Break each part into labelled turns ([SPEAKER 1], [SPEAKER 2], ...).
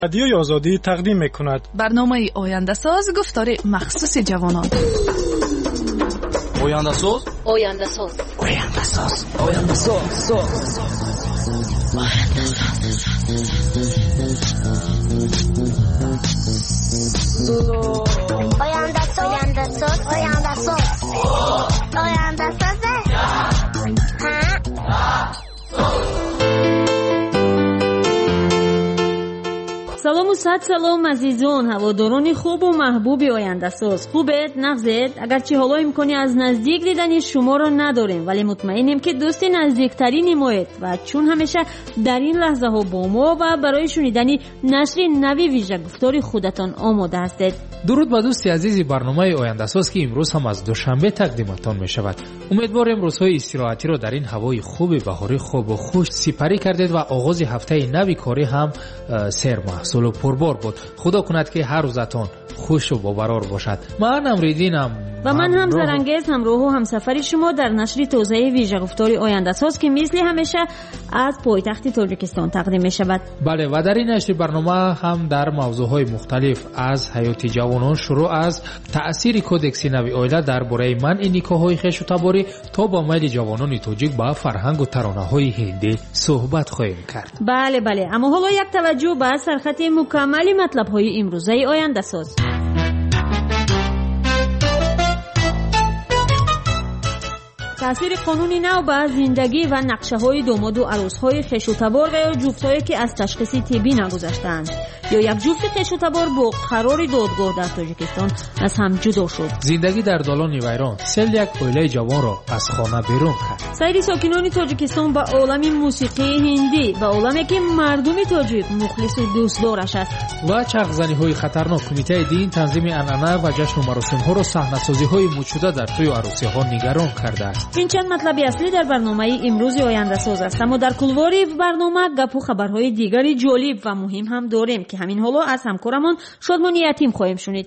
[SPEAKER 1] رادیوی آزادی تقدیم می‌کند
[SPEAKER 2] برنامه آینده ساز گفتار مخصوص جوانان.
[SPEAKER 3] آینده ساز
[SPEAKER 4] آینده ساز
[SPEAKER 3] آینده ساز آینده ساز
[SPEAKER 4] آینده ساز آینده ساز آینده ساز آینده ساز
[SPEAKER 5] سلام و صد سلام عزیزان هواداران خوب و محبوب آینده ساز. خوبت نغزید؟ اگرچه حالا امکانی از نزدیک دیدن شما را نداریم ولی مطمئنیم که دوست نزدیکترین مایید و چون همیشه در این لحظه ها با ما و برای شنیدن نشر نوی ویژه گفتار خودتان آماده هستید.
[SPEAKER 6] درود به دوستی عزیزی برنامه آینده ساز که امروز هم از دوشنبه تقدیمتان می شود. امیدوارم روزهای استراحتی را در این هوای خوب بهاری خوب و خوش سپری کردید و آغاز هفته نوی کاری هم سیر محصول و پربار بود. خدا کند که هر روزتان خوش و باورار باشد. من امریدینم
[SPEAKER 5] و من هم زرنگیز همراه و همسفر شما در نشر تازه ویژه گفتار آینده ساز که مثل همیشه از پایتخت تاجیکستان تقدیم می شود.
[SPEAKER 6] بله و در این نشر برنامه هم در موضوعهای مختلف از حیات جوانان شروع از تأثیر کودکس نوی عائله درباره منع نکاح‌های خویش و تباری تا با میل جوانان تاجیک به فرهنگ و ترانه‌های هندی صحبت خواهیم کرد.
[SPEAKER 5] بله اما حالا یک توجه به سرخط مکمل مطلب‌های امروزه آینده ساز. تأثیر قانونی نو بر زندگی و نقشه‌های داماد و عروس‌های خویش و تبار و یا جفت‌هایی که از تشخیص طبی نگذشتند یا یک جفت خویش و تبار با قرار دادگاه در تاجیکستان از هم جدا شد.
[SPEAKER 6] زندگی در دالان ویران سیل یک عائله جوان را از خانه بیرون کرد.
[SPEAKER 5] سایر ساکنان تاجیکستان به عالم موسیقی هندی و عالمی که مردم تاجیک مخلص و دوستدارش است
[SPEAKER 6] و چغزنی‌های خطرناک کمیته دین تنظیم عنعنه و جشن و مراسم‌ها را صحنه‌سازی‌های موجوده در توی عروسی‌ها نگران کرده است.
[SPEAKER 5] این چند مطلب اصلی در برنامه امروز آینده ساز است. اما در کلواری برنامه گپ و خبرهای دیگری جالب و مهم هم داریم که همین حالا از همکارمان شادمان یتیم خواهیم شنید.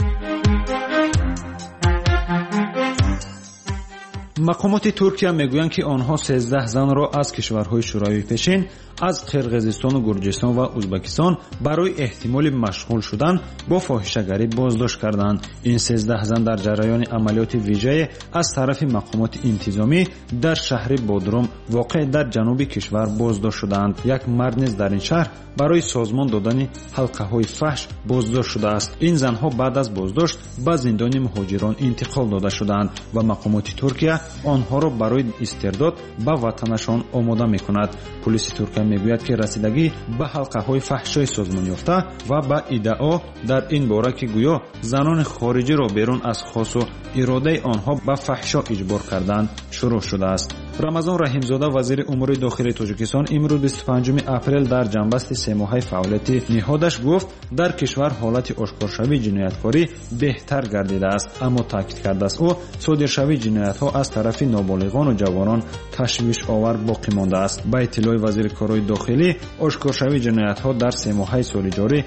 [SPEAKER 7] مقامات ترکیه میگویند که آنها 13 زن را از کشورهای شوروی پیشین از قرقیزستان و گرجستان و ازبکستان برای احتمال مشغول شدن با فاحشه‌گری بازداشت کردند. این 13 زن در جریان عملیات ویژه از طرف مقامات انتظامی در شهر بودروم واقع در جنوب کشور بازداشت شدند. یک مرد نیز در این شهر برای سازمان دادن حلقه‌های فحش بازداشت شده است. این زنها بعد از بازداشت به زندان مهاجران انتقال داده شدند و مقامات ترکیه آنها را برای استرداد به وطنشان آماده می‌کند. پلیس ترکیه میگوید که رسیدگی به حلقه‌های فحشای سازمان یافته و به ادعا در این باره که گویا زنان خارجی را بیرون از خواست و اراده آنها به فحشا اجبار کردند شروع شده است. رمضان رحیمزاده وزیر امور داخلی تاجیکستان امروز 25 اپریل در جنبست 3 ماهه فعالیت نهادش گفت در کشور حالت آشکارشوی جنایتکاری بهتر گردیده است، اما تاکید کرده است او صادرشوی جنایت‌ها از طرف نابالغان و جوانان تشویش آور باقی مانده است. با اطلاع وزیر کارهای داخلی آشکارشوی جنایت‌ها در 3 ماهه سال جاری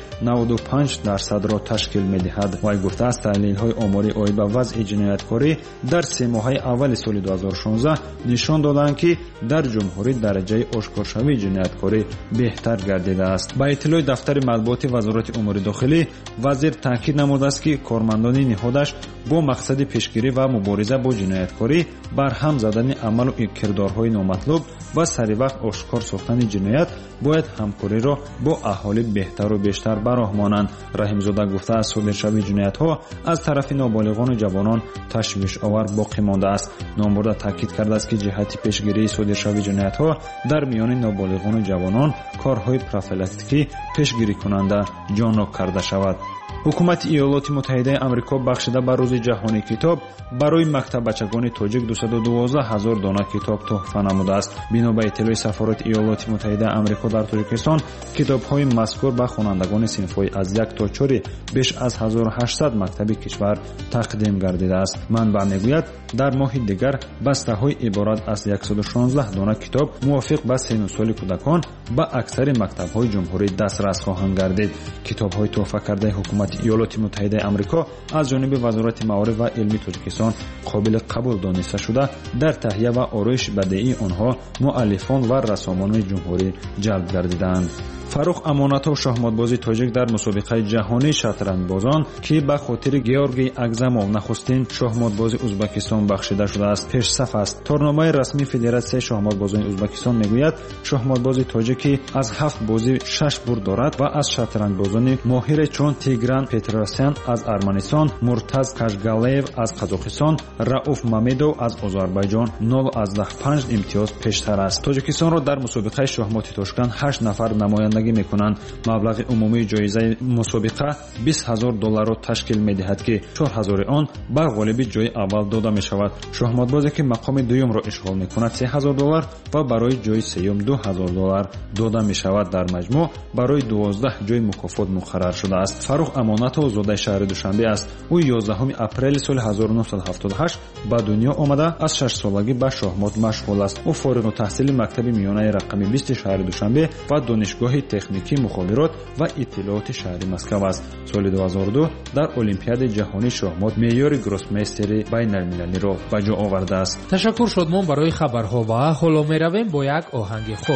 [SPEAKER 7] 95% را تشکیل می‌دهد. وی گفته است تحلیل‌های آماری آیب به وضع جنایتکاری در 3 ماهه اول سال 2016 نشان دادند که در جمهوری درجه آشکارشوی جنایتکاری بهتر گردیده است. با اطلاع دفتر مطبوعات وزارت امور داخلی وزیر تاکید نموده است که کارمندان نهادش با مقصد پیشگیری و مبارزه با جنایتکاری برهم زدن عمل و کردارهای نامطلوب و سریع وقت آشکار ساختن جنایت باید همکاری را با اهالی بهتر و بیشتر براهمانند. رحیمزاده گفته است صادرشوی جنایت‌ها از طرف نابالغان و جوانان تشویش آور باقی مانده است. نامبرده تاکید کرده است که جهت پیشگیری صادرشوی جنایت‌ها در میان نابالغان و جوانان کارهای پروفیلاکتیکی پیشگیری کننده جانب کرده شود. حکومت ایالات متحده آمریکا بخشیده به روز جهانی کتاب برای مکتبچگان تاجیک 212,000 دانه کتاب تحفه نموده است. بنا به اطلاع سفارت ایالات متحده آمریکا در تاجیکستان کتاب‌های مذکور به خوانندگان صنف‌های از 1 تا 4 بیش از 1800 مکتب کشور تقدیم گردیده است. منبع میگوید در ماه دیگر بسته‌های عبارت از 116 دانه کتاب موافق به سن و سال کودکان به اکثر مکتب‌های جمهوری دسترس خواهند گردید. کتاب‌های تحفه کرده حکومت ایالات متحده آمریکا از جانب وزارت معارف و علمی تاجیکستان قابل قبول دانسته شده در تهیه و آرایش بدیعی آنها مؤلفان و رسامان جمهوری جلب گردیدند. фарух амонатов шахматбози тоҷик дар мусобиқаи ҷаҳонии шатранҷбозон ки ба хотири Георгий Агзамов нахустин шахматбози Узбекистон бахшида шудааст пешсаф аст. торномаи расмии Федератсияи шахматбозони Узбекистон мегӯяд шахматбози тоҷикӣ аз 7 бозӣ 6 бурд дорад ва аз шатранҷбозони моҳире чун Тигран Петросян аз Арманистон, Муртаз Кашгалеев аз Қазоқистон, Рауф Мамедов аз Озарбайҷон 0.5 имтиёз пештар аст. тоҷикистонро дар мусобиқаи шахмоти Тошкент 8 нафар намояндагӣ мекунанд. маблағи умумии ҷоизаи мусобиқа $20,000 ташкил медиҳад ки 4,000 он ба ғолиби ҷои аввал дода мешавад. шахматбозе ки мақоми дуюмро ишғол мекунад $3,000 ва барои ҷои сеюм $2,000 дода мешавад. дар маҷмӯъ барои 12 ҷои мукофот муқаррар шудааст. фарух амонатов зодаи шаҳри душанбе аст. ӯ 11 апрели соли 1978 ба дунё омада аз 6 солагӣ ба шахмот машғул аст. ӯ фориғу таҳсили мактаби миёнаи рақами 20 шаҳри душанбе ва донишгоҳи техникии мухобирот ва иттилооти шаҳри Москва аст. соли 2002 дар олимпиадаи ҷаҳонии шахмот меъёри гроссмейстери байналмилалиро ба ҷо овардааст.
[SPEAKER 6] ташаккур шодмон барои хабарҳо ва ҳоло меравем бо як оҳанги хуб.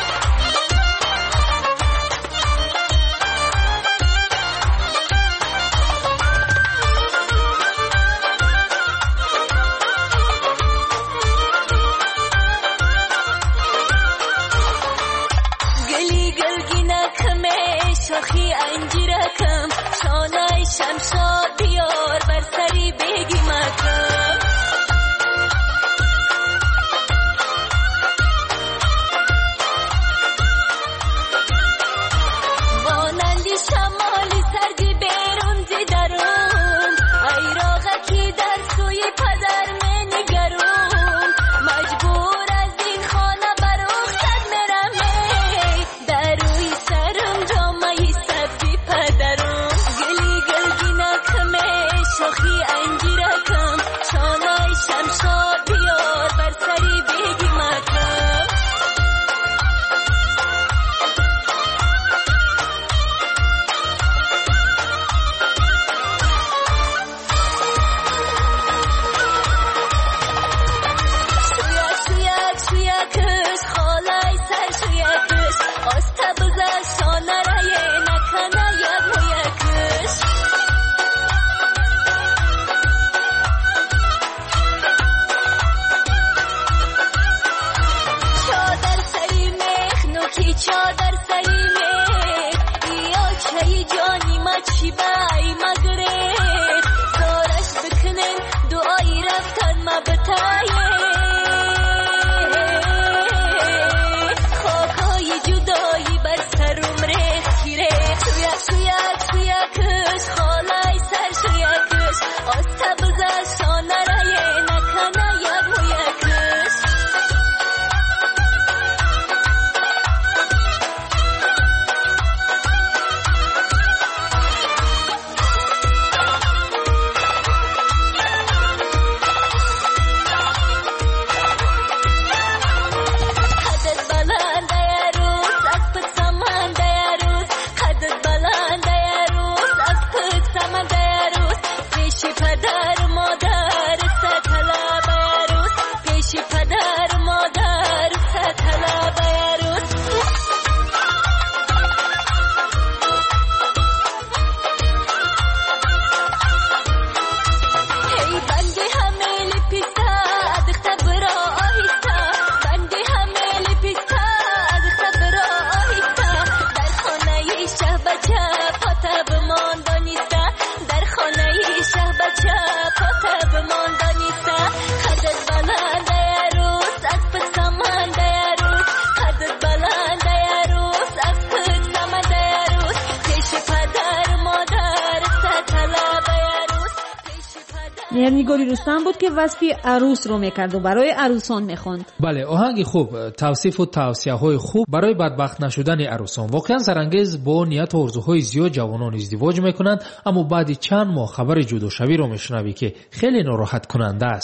[SPEAKER 5] نگاری رستم بود که وصفی عروس رو میکرد و برای عروسان میخوند.
[SPEAKER 6] بله، آهنگ خوب، توصیف و توصیه‌های خوب برای بدبخت نشدن عروسان. واقعا سرانگیز. با نیت و آرزوهای زیاد جوانان ازدواج میکنند، اما بعد چند ماه خبر جداشوی رو میشنوی که خیلی ناراحت کننده است.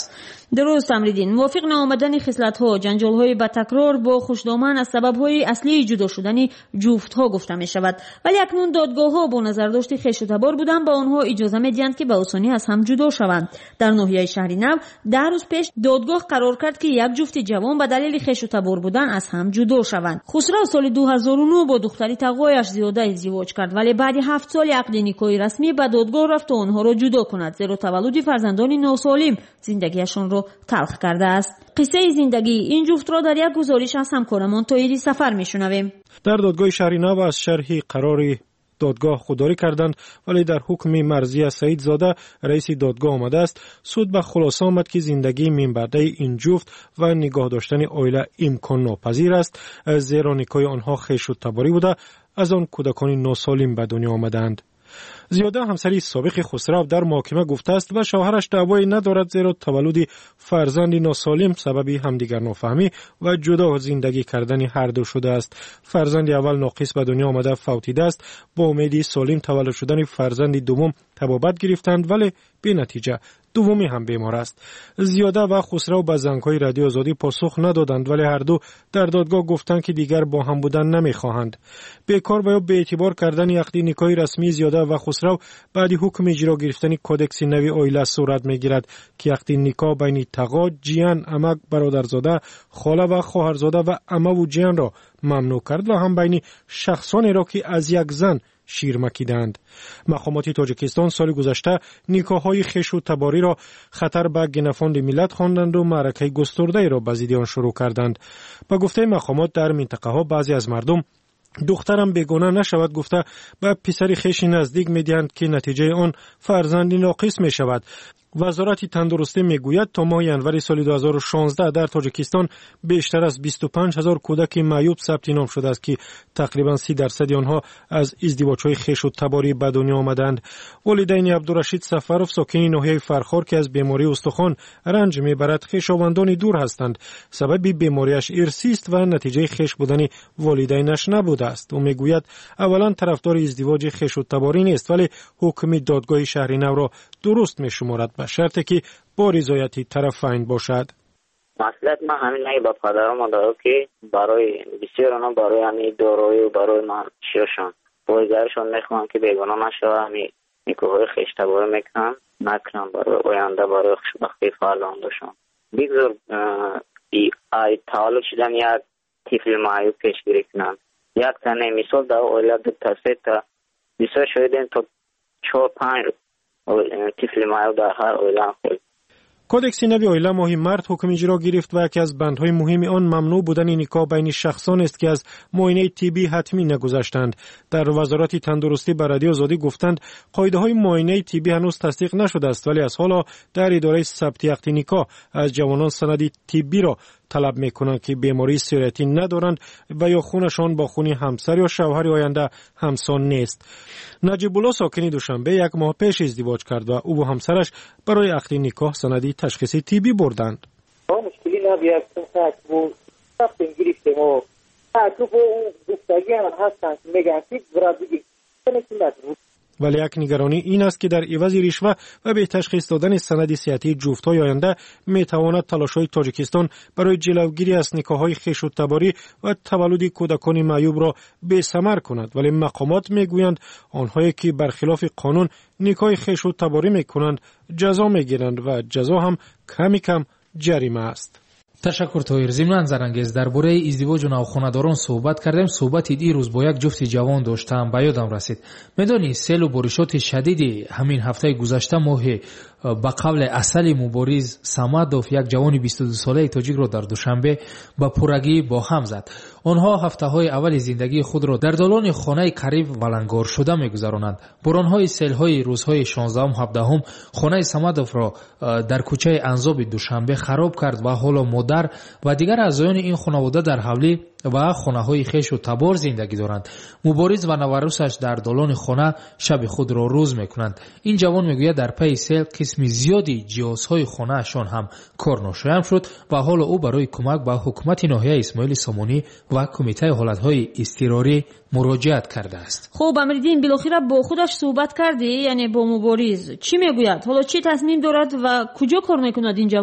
[SPEAKER 5] درست امریدین. موافق نآمدن خصلت‌ها، جنجال‌های با تکرار با خوشدامن از سبب‌های اصلی جدا شدن جفت‌ها گفته می‌شود. ولی اکنون دادگاه‌ها با نظرداشت خویش و تبار بودن با آنها اجازه می‌دهند که به آسانی از هم جدا شوند. در ناحیه شهرینو 10 روز پیش دادگاه قرار کرد که یک جفت جوان به دلیل خویش و تبار بودن از هم جدا شوند. خسرو سال 2009 با دختری تقوایش زیاده ازدواج کرد، ولی بعد 7 سال عقد نکاحی رسمی به دادگاه رفت و آنها را جدا کند، زیرا تولد فرزندان ناسالم زندگیشان را تلخ کرده است. قصه زندگی این جفت را در یک گزارش از همکارمان تایید سفر میشنویم.
[SPEAKER 1] در دادگاه شهرینو از شرح قرار دادگاه خودداری کردند، ولی در حکم مرضیه سعید زاده رئیس دادگاه آمده است. سود به خلاصه آمد که زندگی منبرده این جفت و نگاه داشتن عائله امکان ناپذیر است، زیرا نکاح آنها خویش و تباری بوده، از آن کودکان ناسالم به دنیا آمدند. زیاده همسری سابق خسرو در محاکمه گفته است و شوهرش دعوایی ندارد، زیرا تولد فرزند ناسالم سبب همدیگر نافهمی و جدا زندگی کردن هر دو شده است. فرزند اول ناقص به دنیا آمده فوتیده است. با امید سالم تولد شدن فرزند دوم طبابت گرفتند، ولی بی نتیجه. دومی هم بیمار است. زیاده و خسرو به زنگ‌های رادیو آزادی پاسخ ندادند، ولی هر دو در دادگاه گفتند که دیگر با هم بودن نمی‌خواهند. بیکار و یا به اعتبار کردن عقد نکاحی رسمی زیاده و خسرو بعد حکم اجرا گرفتن کودکس نوی عائله صورت می‌گیرد که عقد نکاح بین تقا، جیان، عمک، برادرزاده، خاله و خواهرزاده و عمه و جیان را ممنوع کرد و هم بین شخصانی را که از یک زن شیر مکیدند. مقامات تاجیکستان سال گذشته نکاح‌های خویش و تباری را خطر به گنفاند ملت خواندند و معرکه گسترده را به ضد آن شروع کردند. به گفته مقامات در منطقه ها بعضی از مردم دخترم بیگانه نشود گفته به پسر خویش نزدیک می‌دهند که نتیجه آن فرزندی ناقص می‌شود. وزارت تندرستی میگوید تا ماه ینور سال 2016 در تاجیکستان بیشتر از 25,000 کودک معیوب ثبت نام شده است که تقریبا 30% آنها از ازدواج‌های خویش و تباری به دنیا آمدند. والدین عبدالرشید سفروف ساکن ناحیه فرخار که از بیماری استخوان رنج میبرد خویشاوندان دور هستند. سبب بیماریش ارثی است و نتیجه خویش بودن والدینش نبوده است. او میگوید اولا طرفدار ازدواج خویش و تباری نیست، ولی حکم دادگاه شهرینو را درست میشمارد به شرطی که با رضایت طرفین باشد.
[SPEAKER 8] مسئله ما همین نگه با پدرم مادرم که برای بسیار آنها برای همین دارایی و برای من شیرشان بایگرشان میخوام که بیگانه نشوه، همین نکاحهای خویش تباری میکنم نکنم برای آینده برای خوشبختی فرزندشان. بگذار ای تولد شدن یک طفل معیوب پیشگیری کنم. یک تنه مثال در عائله دو تا سه تا بسیار شدیم تا 4-5 طفل معیوب در هر عائله خود.
[SPEAKER 1] کودکس نوی عائله ماهی مارد حکم اجرا گرفت و یکی از بندهای مهم آن ممنوع بودن نکاح بین شخصان است که از معاینه طبی حتمی نگذشتند. در وزارت تندرستی به رادیو آزادی گفتند قاعده‌های معاینه طبی هنوز تصدیق نشده است، ولی از حالا در اداره ثبت عقد نکاح از جوانان سند طبی را طلب میکنند که بیماری سریاتی ندارند و یا خونشان با خون همسر یا شوهر آینده همسان نیست. نجیب الله ساکن دوشنبه یک ماه پیش ازدواج کرد و او و همسرش برای عقد نکاح سند تشخیصی طبی بردند.
[SPEAKER 9] مشکلی نبید بود رفتیم گرفتیم و تو با اون دوستگی هم هستن میگن که برای بگید
[SPEAKER 1] ولی یک نگرانی این است که در عوض رشوه و به تشخیص دادن سند صحتی جفت‌های آینده میتواند تلاش‌های تاجیکستان برای جلوگیری از نکاح‌های خویش و تباری و تولد کودکان معیوب را بی‌ثمر کند. ولی مقامات میگویند آنهایی که برخلاف قانون نکاح خویش و تباری میکنند جزا میگیرند و جزا هم کم جریمه است.
[SPEAKER 6] تشکر طاهر. ضمناً زرانگیز درباره ازدواج و نوخانه‌داران صحبت کردیم. صحبت دیروز با یک جفت جوان داشتم، به یادم رسید. میدانی سیل و بارشات شدیدی همین هفته گذشته ماه به قول اصل مبارز صمدوف یک جوان 22 ساله تاجیک را در دوشنبه با پرگی با هم زد. آنها هفته‌های اول زندگی خود را در دالان خانه قریب ولنگار شده می‌گذرانند. باران‌های سیل‌های روزهای 16 و 17 خانه صمدوف را در کوچه انزاب دوشنبه خراب کرد و حالا مادر و دیگر اعضایان این خانواده در حولی و خانه‌های خویش و تبار زندگی دارند. مبارز و نوروسش در دالان خانه شب خود را روز می‌کنند. این جوان میگوید در پی سیل قسم زیادی جهازهای خانه‌شان هم کار ناشایان شد و حالا او برای کمک به حکومت ناحیه اسماعیل سامانی و کمیته حالت‌های اضطراری مراجعت کرده است.
[SPEAKER 5] خب امریدین بالاخره با خودش صحبت کردی، یعنی با مبارز چی میگوید؟ حالا چه تصمیم دارد و کجا کار میکند این جوان؟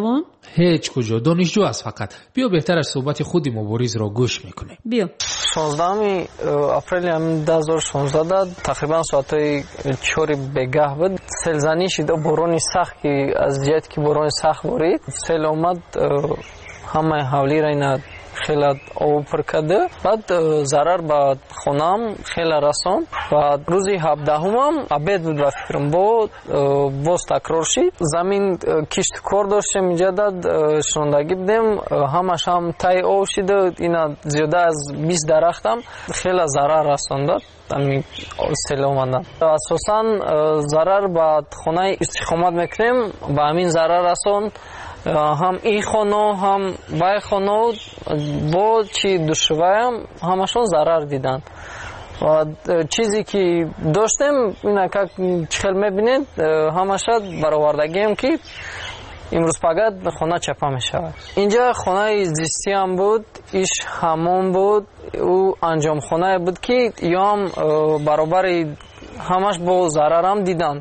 [SPEAKER 6] هیچ کجا دانشجو است فقط. بیا بهتر از صحبت خود مبارز را گوش میکنه.
[SPEAKER 10] بیا 16 اپریل 2016 تقریبا ساعت 4 بگاه بود. سیلزنی شد، باران سخت که از جهت که باران سخت بارید، سیل اومد همه حولی را اینا خیلی آب پر کرده. بعد ضرر به خونم خیلی رسان. و روزی 17 هم عبید بود و فکرم باز تکرار شد. زمین کشت کار داشتیم اینجا داد شنوندگی بدیم، همش هم تای آب شده. اینا زیاده از 20 درختم خیلی ضرر رسان داد. همین سیل اومدن اساسا ضرر به خونه استقامت میکنیم، به همین ضرر رسان. هم این خانه هم بای خانه با چی دوشوایم همشون ضرر دیدن. و چیزی که داشتیم اینا که چخل میبینید همشد برآوردگی هم که امروز فقط خانه چپا میشود. اینجا خانه زیستی هم بود، ایش همون بود، او انجام خانه بود که یا هم برابر همش با ضرر هم دیدن.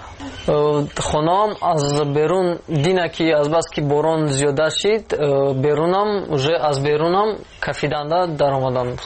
[SPEAKER 10] خونام از بیرون دینه که از بس که باران زیاده شد بیرونم از بیرونم کفیدنده در آمدن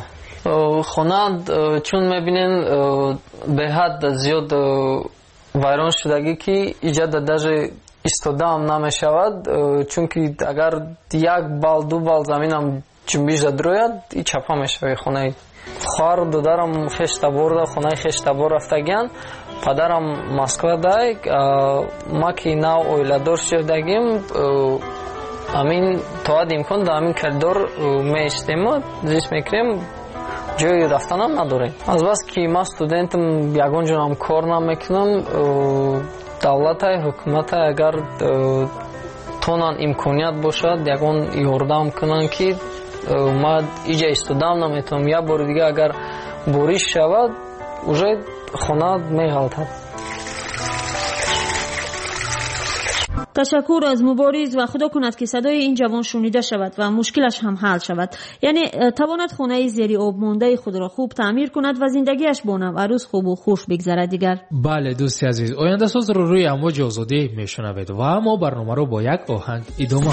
[SPEAKER 10] خونه چون میبینین به حد زیاد ویران شدگی که ایجاد درجه ایستاده هم نمیشود، چون که اگر یک بال دو بال زمینم جنبیش دروید ای چپا میشود. خونه خواهر و دادرم خشت برده، خونه خشت بر رفتگین. پدرم مسکو دای، ما که نو اویلادور شدگیم امین تواد امکان دا امین کردور میشتیم زیست میکریم، جای رفتنم نداریم. از بس که ما استودنتم یگان جنام کار نمیکنم، دولت حکومت اگر تونن امکانیت باشد یگان یاردم کنن که ما اینجا استودام نمیتونم، یا بار دیگه اگر بوریش شود уже خونه میغلطد.
[SPEAKER 5] تشکر از مبارز و خدا کند که صدای این جوان شنیده شود و مشکلش هم حل شود. یعنی تواند خانه زیر آب مانده خود را خوب تعمیر کند و زندگیش با نو عروس خوب و خوش بگذرد دیگر.
[SPEAKER 6] بله دوستی عزیز، آینده ساز رو روی امواج آزادی میشنوید و ما برنامه رو با یک آهنگ ادامه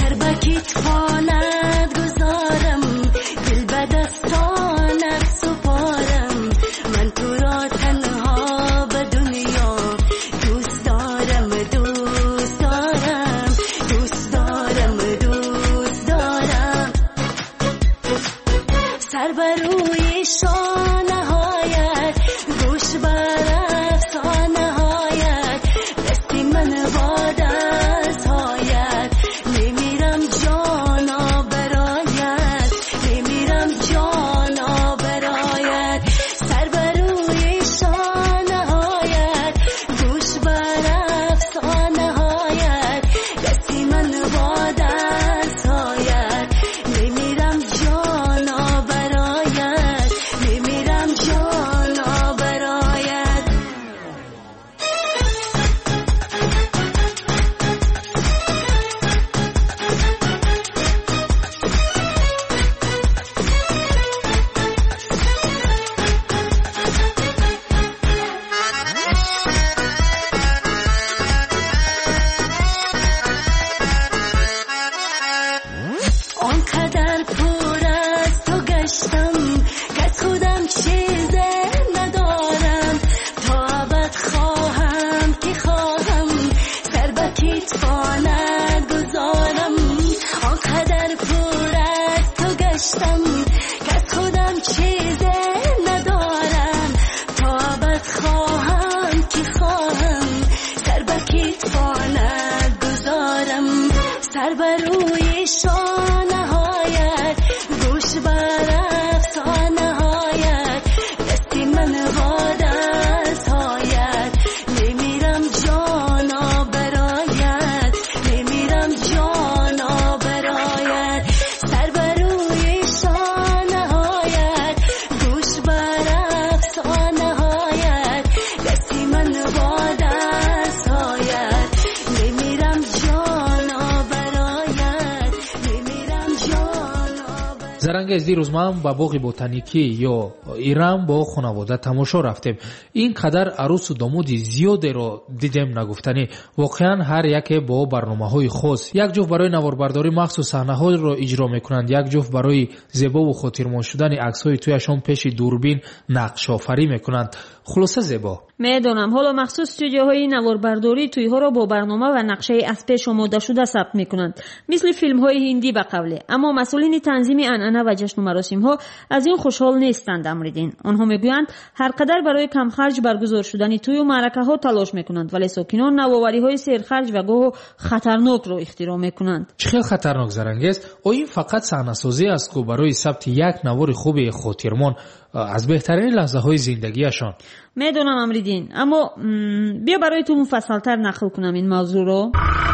[SPEAKER 6] зарангез дирӯз ман ба боғи ботаникӣ ё Иран бо хонавода тамошо рафтем. ин қадар арӯсу домоди зиёдеро дидем нагуфтанӣ. воқеан ҳар яке бо барномаҳои хос. як ҷуфт барои наворбардорӣ махсус саҳнаҳоро иҷро мекунанд, як ҷуфт барои зебову хотирмон шудани аксҳои тӯяшон пеши дурбин нақшофарӣ мекунанд. хулоса зебо.
[SPEAKER 5] медонам ҳоло махсус студияҳои наворбардорӣ тӯйҳоро бо барнома ва нақшаи аз пеш омода шуда сабт мекунанд, мисли филмҳои ҳиндӣ ба қавле. аммо масъулини танзими анъана ва ҷашну маросимҳо аз ин хушҳол нестанд. амридин онҳо мегӯянд ҳар қадар барои камхарҷ баргузор шудани тӯю маъракаҳо талош мекунанд, вале сокинон навовариҳои серхарҷ ва гоҳу хатарнокро ихтироъ мекунанд.
[SPEAKER 6] чӣ хел хатарнок зарангез? оё ин фақат саҳнасозӣ аст ку барои сабти як навори хуби хотирмон аз беҳтарини лаҳзаҳои зиндагиашон.
[SPEAKER 5] медонам амридин, аммо бия барои ту муфассалтар нақл кунам ин мавзӯъро.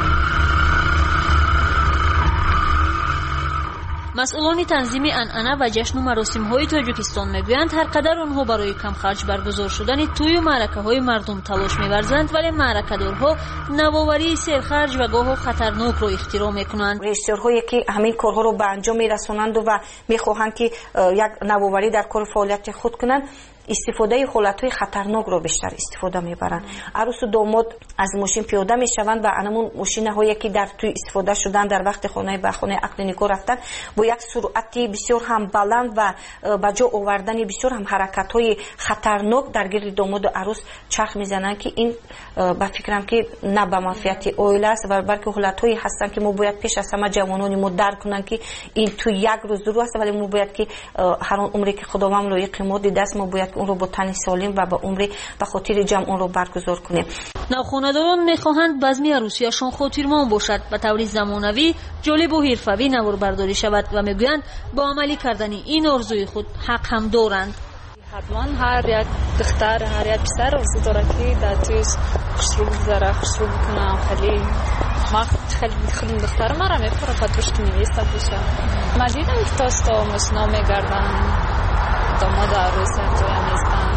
[SPEAKER 5] масъулони танзими анъана ва ҷашну маросимҳои тоҷикистон мегӯянд ҳар қадар онҳо барои камхарҷ баргузор шудани тӯю маъракаҳои мардум талош меварзанд, вале маъракадорҳо навоварии серхарҷ ва гоҳу хатарнокро ихтироъ мекунанд.
[SPEAKER 11] режиссёрҳое ки ҳамин корҳоро ба анҷом мерасонанду ва мехоҳанд ки як навоварӣ дар кори фаъолияти худ кунанд, истифодаи ҳолатҳои хатарнокро бештар истифода мебаранд. арӯсу домод аз мошин пиёда мешаванд ва анамун мошинаҳое ки дар тӯй истифода шуданд дар вақти хонаи ба хонаи ақди никоҳ рафтан бо як суръати бисёр ҳам баланд ва ба ҷо овардани бисёр ҳам ҳаракатҳои хатарнок дар гирди домоду арӯс чарх мезананд ки ин ба фикрам ки на ба манфиати оила аст ва балки ҳолатҳое ҳастанд ки мо бояд пеш аз ҳама ҷавонони мо дарк кунанд ки ин тӯй як рӯз ду рӯз аст, вале мо бояд ки ҳар он умре ки худованд лоиқи мо дидааст, мо бояд онро бо тани солим ва ба умри ба хотири ҷамъ онро баргузор кунем.
[SPEAKER 5] навхонадорон мехоҳанд базми арӯсияшон хотирмон бошад, ба таври замонавӣ, ҷолибу ҳирфавӣ наворбардорӣ шавад ва мегӯянд бо амалӣ кардани ин орзуи худ ҳақ ҳам доранд.
[SPEAKER 12] ҳатман ҳар як духтар, ҳар як писар орзу дорад ки дар тӯй хушрӯ бигузара, хушрӯ бикунам. خیلی دختر مرا میپره پاتوش که نویسته بشه. من دیدم که تاستا مشنا میگردن داماد عروس توی نیستن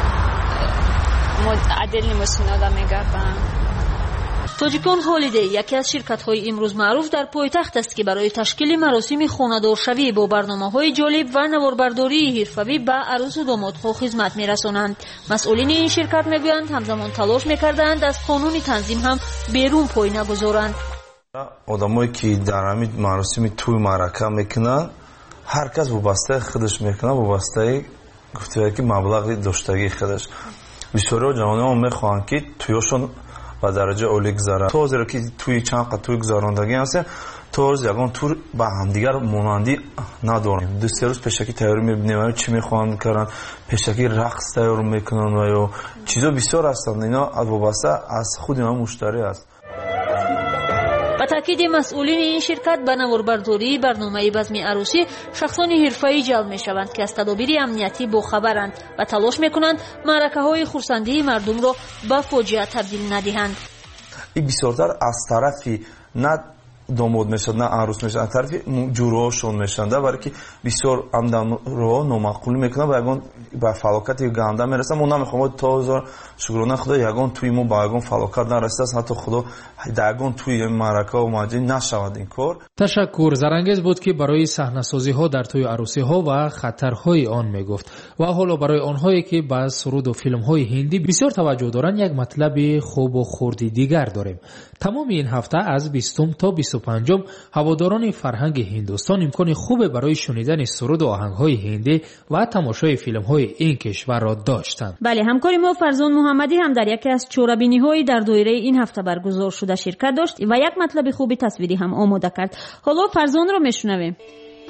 [SPEAKER 12] عدل مشنا دا میگردن.
[SPEAKER 5] توجیکون هالیدی یکی از شرکت‌های امروز معروف در پایتخت است که برای تشکیل مراسم خانه‌دارشوی با برنامه‌های جالب و نواربرداری حرفه‌ای به عروس و دامادها خدمت می‌رسانند. مسئولین این شرکت می‌گویند همزمان تلاش می‌کردند از قانون تنظیم هم بیرون پای نگذارند.
[SPEAKER 13] آدمایی که در همین مراسم توی معرکه میکنن هر کس وابسته خودش میکنه، وابسته گفتگویی که مبلغ داشتگی خودش. بسیاری جوانان میخوان که تویشون با درجه عالی گذارن. تو زیرا که توی چند قطع توی گذراندگی هست، تو یگان تور با همدیگر مانندی نداریم. دو سه روز پیشکی تیاری میبینیم و چی میخوان کردن، پیشکی رقص تیار میکنن و یا چیزا بسیار هستند. اینا از وابسته از خود ما مشتری است.
[SPEAKER 5] با تاکید مسئولین این شرکت به نواربرداری برنامه بزم عروسی شخصان حرفه‌ای جلب می‌شوند که از تدابیر امنیتی باخبرند و تلاش می‌کنند معرکه‌های خرسندی مردم را به فاجعه تبدیل ندهند.
[SPEAKER 13] این بسیارتر از طرفی نه داماد میشد نه عروس میشد، از طرفی جوراشون میشند، برای که بسیار عمدن رو نامعقول میکنه و یگان به فلاکت گنده میرسه. ما نمیخوام تا هزار شکرانه خدا یگان توی ما با یگان فلاکت نرسه، حتی خدا یگان توی معرکه و ماجرا نشود این کار.
[SPEAKER 6] تشکر. زرانگیز بود که برای صحنه‌سازی ها در توی عروسی ها و خطرهای آن میگفت و حالا برای آنهایی که با سرود و فیلم های هندی بسیار توجه دارند یک مطلب خوب و خردی دیگر داریم. تمام این هفته از 20 تا 25 هواداران فرهنگ هندوستان امکان خوب برای شنیدن سرود و آهنگ‌های هندی و تماشای فیلم‌های این کشور را داشتند.
[SPEAKER 5] بله، همکار ما فرزان محمدی هم در یکی از چوربینی‌های در دایره این هفته برگزار شده شرکت داشت و یک مطلب خوبی تصویری هم آماده کرد. حالا فرزان را میشنویم.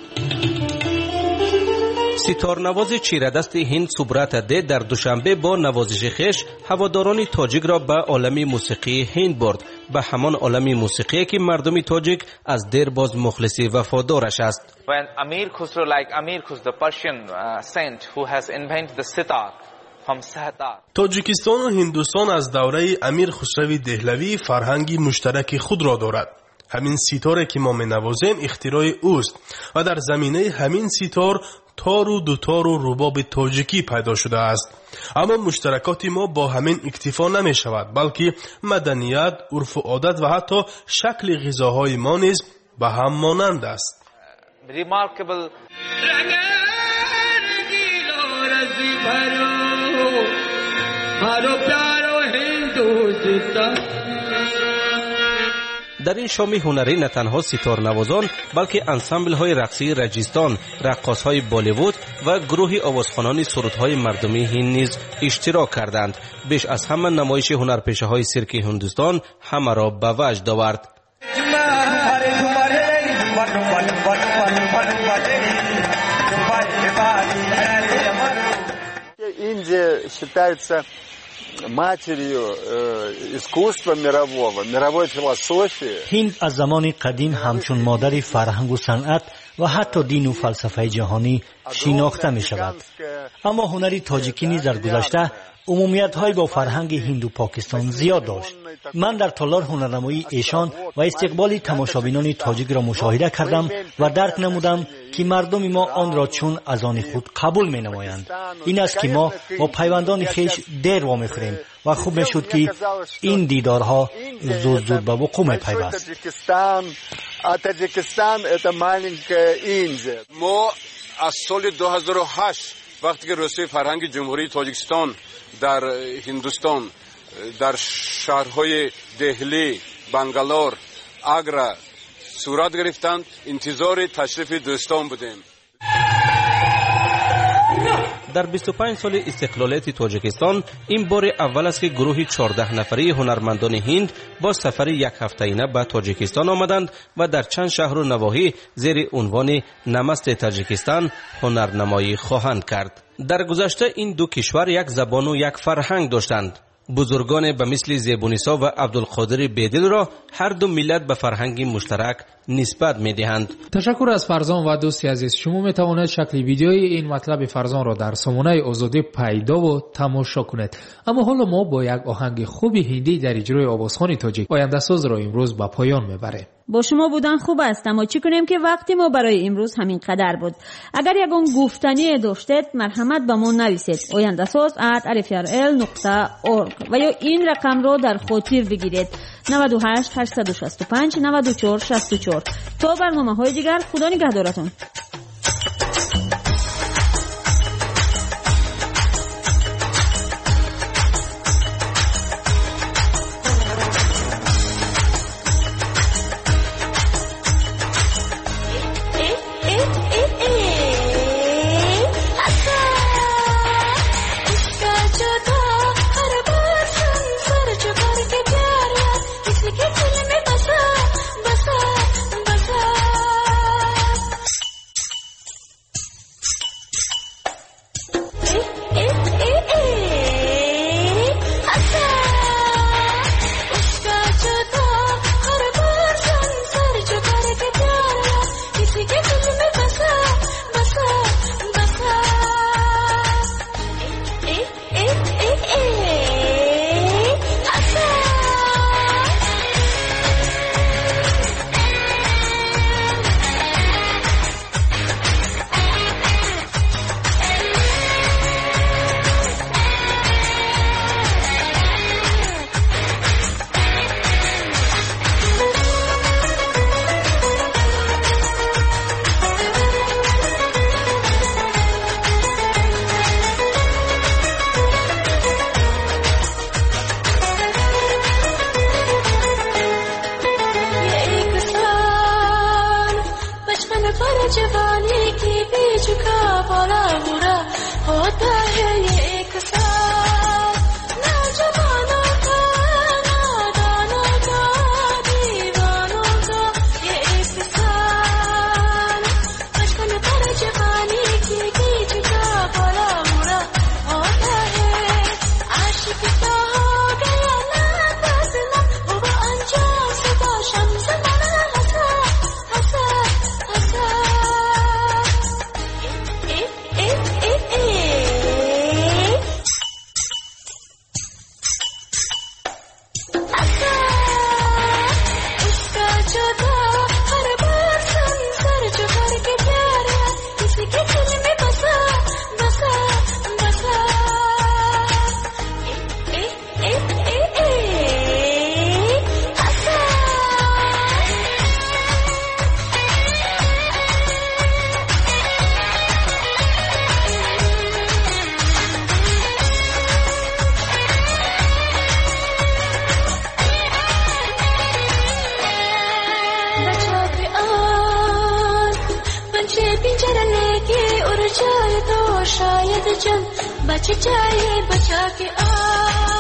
[SPEAKER 14] ستارنواز چیردست هند سبرات ده در دوشنبه با نوازش خویش هواداران تاجیک را به عالم موسیقی هند برد، به همان عالم موسیقی که مردم تاجیک از دیر باز مخلص وفادارش است.
[SPEAKER 15] When Amir Khusro, like Amir Khus, the Persian saint who has invented the sitar from Sahtar.
[SPEAKER 16] تاجیکستان و هندوستان از دوره امیر خسرو دهلوی فرهنگی مشترک خود را دارد. همین سیتاری که ما می‌نوازیم اختراع اوست و در زمینه همین سیتار تار و دوتار و رباب تاجیکی پیدا شده است. اما مشترکات ما با همین اکتفا نمی شود، بلکه مدنیت، عرف و عادت و حتی شکل غذاهای ما نیز به هم مانند است.
[SPEAKER 15] Remarkable
[SPEAKER 14] در این شام هنری نه تنها سیتار نوازان بلکه انسامبل های رقصی رجستان، رقاص های بالیوود و گروه آوازخوانان سرودهای مردمی هند نیز اشتراک کردند. بیش از همه نمایش هنرپیشه های سیرک هندوستان همه را به وجد آورد.
[SPEAKER 17] Индия считается матерью искусства мирового, мировой философии.
[SPEAKER 18] هند از زمان قدیم همچون مادر فرهنگ و صنعت و حتی دین و فلسفه جهانی شناخته می شود. اما هنری تاجیکی نیز در گذشته عمومیت‌های با فرهنگ هند و پاکستان زیاد داشت. من در تالار هنرنمایی ایشان و استقبال تماشابینان تاجیک را مشاهده کردم و درک نمودم که مردم ما آن را چون از آن خود قبول می نمایند. این است که ما با پیوندان خیش دیر وامی خوریم و خوب می شد که این دیدارها زود زود به وقوع می پیوست.
[SPEAKER 17] ما از سال 2008 وقتی که رسوی فرهنگ جمهوری تاجیکستان در هندوستان در شهرهای دهلی، بنگلور، آگرا صورت گرفتند، انتظار تشریف دوستان بودیم.
[SPEAKER 14] در 25 سال استقلالیت تاجیکستان این بار اول است که گروه 14 نفری هنرمندان هند با سفر یک هفته‌ایه به تاجیکستان آمدند و در چند شهر و نواحی زیر عنوان نمست تاجیکستان هنرنمایی خواهند کرد. در گذشته این دو کشور یک زبان و یک فرهنگ داشتند. بزرگان به مثل زیبونیسا و عبدالقادر بیدل را هر دو ملت به فرهنگ مشترک نسبت می‌دهند.
[SPEAKER 6] تشکر از فرزان و دوستی عزیز. شما می‌توانید شکل ویدیوی این مطلب فرزان را در سامانه آزادی پیدا و تماشا کنید. اما حالا ما با یک آهنگ خوبی هندی در اجرای آوازخوان تاجیک آینده ساز را امروز به پایان می‌بریم.
[SPEAKER 5] با شما بودن خوب است، اما چی کنیم که وقتی ما برای امروز همین قدر بود. اگر یگان گفتنی داشتید مرحمت به ما نویسید oyandasoz@rfrl.org و یا این رقم را در خاطر بگیرید 98 865 94 64. تا برنامه‌های دیگر خدا نگهدارتون.
[SPEAKER 19] बच जाए बचा के आ